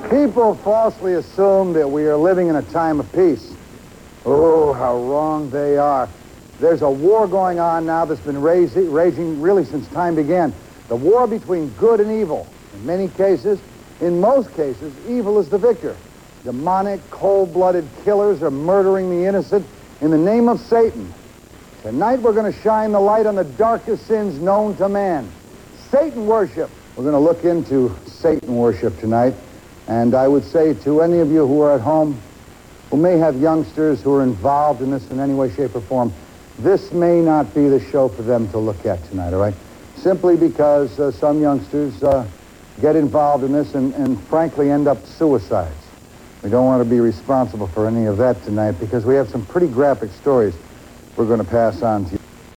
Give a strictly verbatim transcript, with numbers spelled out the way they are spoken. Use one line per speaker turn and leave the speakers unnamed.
People falsely assume that we are living in a time of peace. Oh, how wrong they are. There's a war going on now that's been raging, raging really since time began. The war between good and evil. In many cases, in most cases, evil is the victor. Demonic, cold-blooded killers are murdering the innocent in the name of Satan. Tonight we're going to shine the light on the darkest sins known to man. Satan worship. We're going to look into Satan worship tonight. And I would say to any of you who are at home, who may have youngsters who are involved in this in any way, shape, or form, this may not be the show for them to look at tonight, all right? Simply because uh, some youngsters uh, get involved in this and, and frankly end up suicides. We don't want to be responsible for any of that tonight because we have some pretty graphic stories we're going to pass on to you.